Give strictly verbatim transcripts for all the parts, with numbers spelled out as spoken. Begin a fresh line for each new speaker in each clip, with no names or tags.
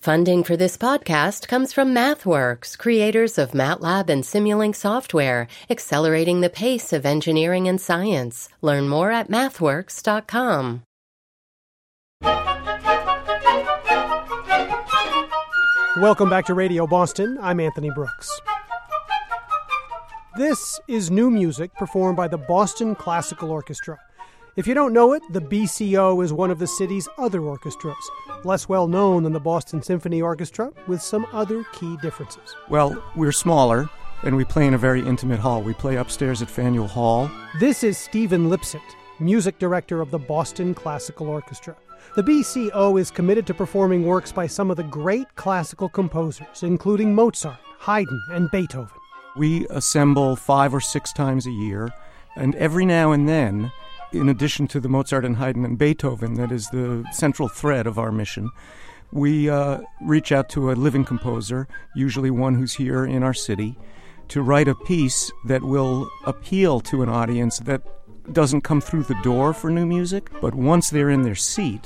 Funding for this podcast comes from MathWorks, creators of MATLAB and Simulink software, accelerating the pace of engineering and science. Learn more at mathworks dot com.
Welcome back to Radio Boston. I'm Anthony Brooks. This is new music performed by the Boston Classical Orchestra. If you don't know it, the B C O is one of the city's other orchestras, less well known than the Boston Symphony Orchestra, with some other key differences.
Well, we're smaller, and we play in a very intimate hall. We play upstairs at Faneuil Hall.
This is Stephen Lipset, music director of the Boston Classical Orchestra. The B C O is committed to performing works by some of the great classical composers, including Mozart, Haydn, and Beethoven.
We assemble five or six times a year, and every now and then, in addition to the Mozart and Haydn and Beethoven, that is the central thread of our mission, we uh, reach out to a living composer, usually one who's here in our city, to write a piece that will appeal to an audience that doesn't come through the door for new music, but once they're in their seat.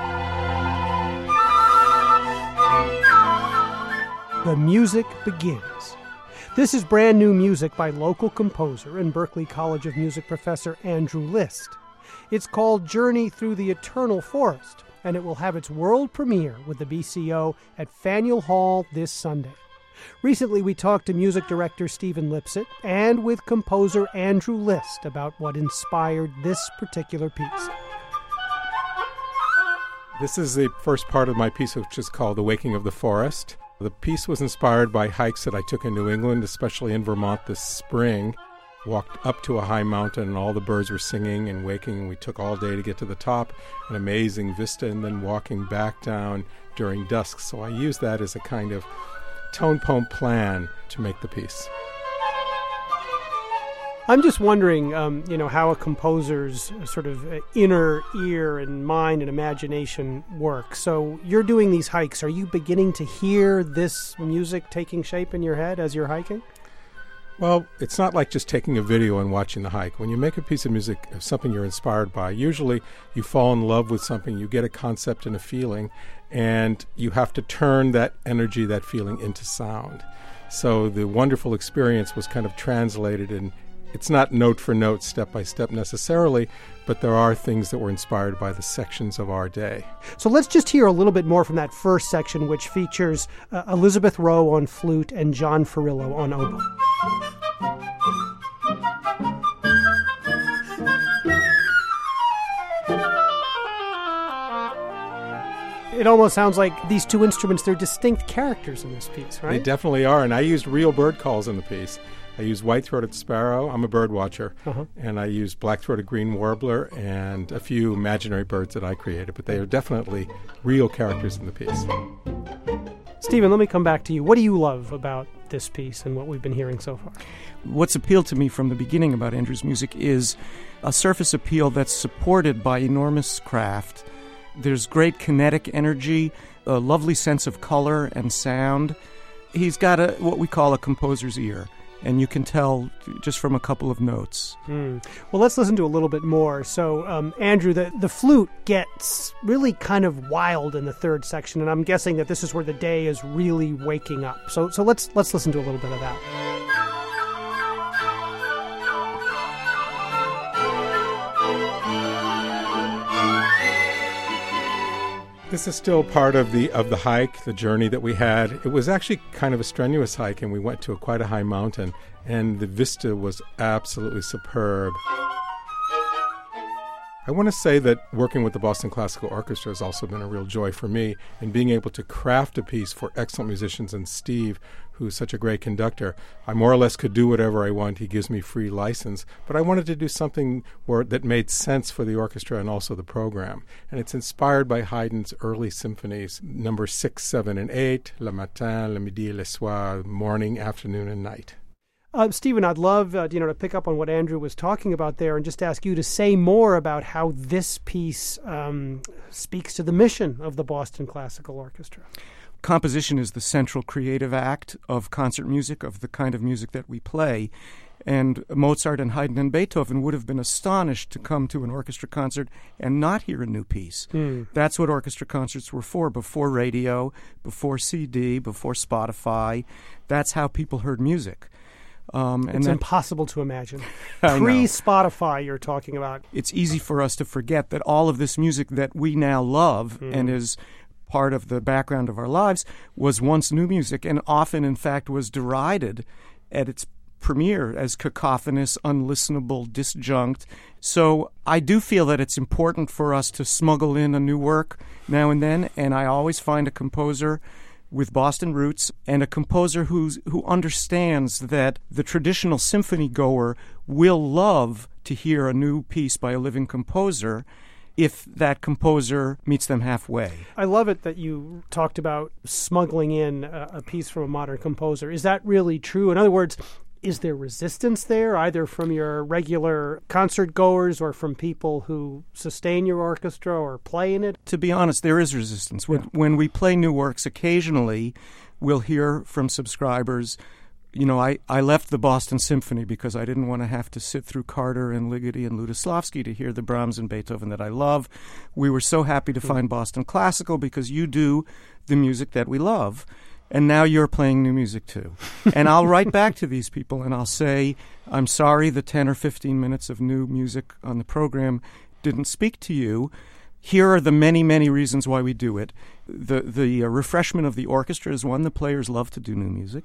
The music begins. This is brand new music by local composer and Berklee College of Music professor Andrew List. It's called Journey Through the Eternal Forest, and it will have its world premiere with the B C O at Faneuil Hall this Sunday. Recently, we talked to music director Stephen Lipset and with composer Andrew List about what inspired this particular piece.
This is the first part of my piece, which is called The Waking of the Forest. The piece was inspired by hikes that I took in New England, especially in Vermont this spring. Walked up to a high mountain and all the birds were singing and waking. We took all day to get to the top, an amazing vista, and then walking back down during dusk. So I used that as a kind of tone poem plan to make the piece.
I'm just wondering, um, you know, how a composer's sort of inner ear and mind and imagination work. So you're doing these hikes. Are you beginning to hear this music taking shape in your head as you're hiking?
Well, it's not like just taking a video and watching the hike. When you make a piece of music of something you're inspired by, usually you fall in love with something, you get a concept and a feeling, and you have to turn that energy, that feeling into sound. So the wonderful experience was kind of translated in. It's not note for note, step by step necessarily, but there are things that were inspired by the sections of our day.
So let's just hear a little bit more from that first section, which features uh, Elizabeth Rowe on flute and John Farillo on oboe. It almost sounds like these two instruments, they're distinct characters in this piece, right?
They definitely are, and I used real bird calls in the piece. I used white-throated sparrow, I'm a bird watcher, uh-huh. and I used black-throated green warbler and a few imaginary birds that I created, but they are definitely real characters in the piece.
Stephen, let me come back to you. What do you love about this piece and what we've been hearing so far?
What's appealed to me from the beginning about Andrew's music is a surface appeal that's supported by enormous craft. There's great kinetic energy, a lovely sense of color and sound. He's got a what we call a composer's ear. And you can tell just from a couple of notes.
Mm. Well, let's listen to a little bit more. So, um, Andrew, the, the flute gets really kind of wild in the third section, and I'm guessing that this is where the day is really waking up. So, so let's let's listen to a little bit of that.
This is still part of the of the hike, the journey that we had. It was actually kind of a strenuous hike, and we went to a, quite a high mountain, and the vista was absolutely superb. I want to say that working with the Boston Classical Orchestra has also been a real joy for me, and being able to craft a piece for excellent musicians, and Steve, who's such a great conductor. I more or less could do whatever I want. He gives me free license. But I wanted to do something where that made sense for the orchestra and also the program. And it's inspired by Haydn's early symphonies, number six, seven, and eight, Le Matin, Le Midi, Le Soir, morning, afternoon, and night.
Uh, Stephen, I'd love uh, you know to pick up on what Andrew was talking about there and just ask you to say more about how this piece um, speaks to the mission of the Boston Classical Orchestra.
Composition is the central creative act of concert music, of the kind of music that we play. And Mozart and Haydn and Beethoven would have been astonished to come to an orchestra concert and not hear a new piece. Mm. That's what orchestra concerts were for, before radio, before C D, before Spotify. That's how people heard music. Um, and
it's
that,
impossible to imagine. Pre-Spotify you're talking about.
It's easy for us to forget that all of this music that we now love mm. and is part of the background of our lives was once new music, and often, in fact, was derided at its premiere as cacophonous, unlistenable, disjunct. So I do feel that it's important for us to smuggle in a new work now and then, and I always find a composer with Boston roots and a composer who's, who understands that the traditional symphony goer will love to hear a new piece by a living composer if that composer meets them halfway.
I love it that you talked about smuggling in a, a piece from a modern composer. Is that really true? In other words, is there resistance there, either from your regular concert goers or from people who sustain your orchestra or play in it?
To be honest, there is resistance. When, yeah. when we play new works, occasionally we'll hear from subscribers, you know, I, I left the Boston Symphony because I didn't want to have to sit through Carter and Ligeti and Lutoslawski to hear the Brahms and Beethoven that I love. We were so happy to find Boston Classical because you do the music that we love. And now you're playing new music too. And I'll write back to these people and I'll say, I'm sorry the ten or fifteen minutes of new music on the program didn't speak to you. Here are the many, many reasons why we do it. The, the uh, refreshment of the orchestra is one. The players love to do new music.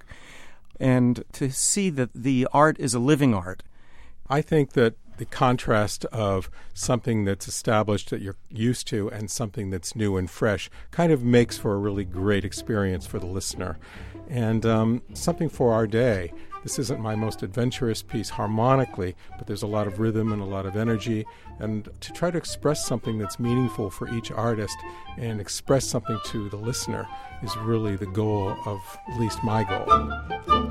And to see that the art is a living art.
I think that the contrast of something that's established that you're used to and something that's new and fresh kind of makes for a really great experience for the listener. And um, something for our day. This isn't my most adventurous piece harmonically, but there's a lot of rhythm and a lot of energy. And to try to express something that's meaningful for each artist and express something to the listener is really the goal of at least my goal.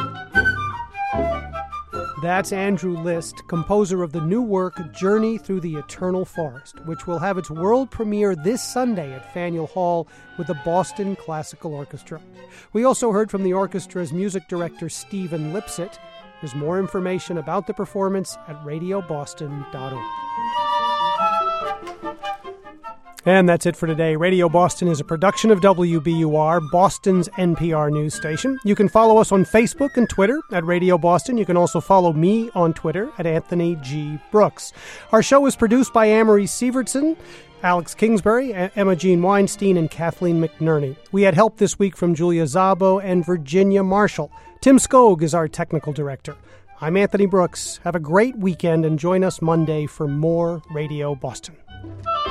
That's Andrew List, composer of the new work Journey Through the Eternal Forest, which will have its world premiere this Sunday at Faneuil Hall with the Boston Classical Orchestra. We also heard from the orchestra's music director, Stephen Lipsett. There's more information about the performance at radio boston dot org. And that's it for today. Radio Boston is a production of W B U R, Boston's N P R news station. You can follow us on Facebook and Twitter at Radio Boston. You can also follow me on Twitter at Anthony G. Brooks. Our show is produced by Amory Sievertson, Alex Kingsbury, Emma Jean Weinstein, and Kathleen McNerney. We had help this week from Julia Szabo and Virginia Marshall. Tim Skog is our technical director. I'm Anthony Brooks. Have a great weekend and join us Monday for more Radio Boston.